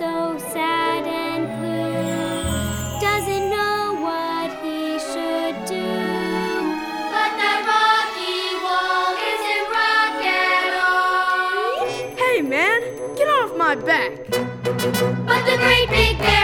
so sad and blue, doesn't know what he should do. But that rocky wall isn't rock at all. Hey, man, get off my back. But the great big bear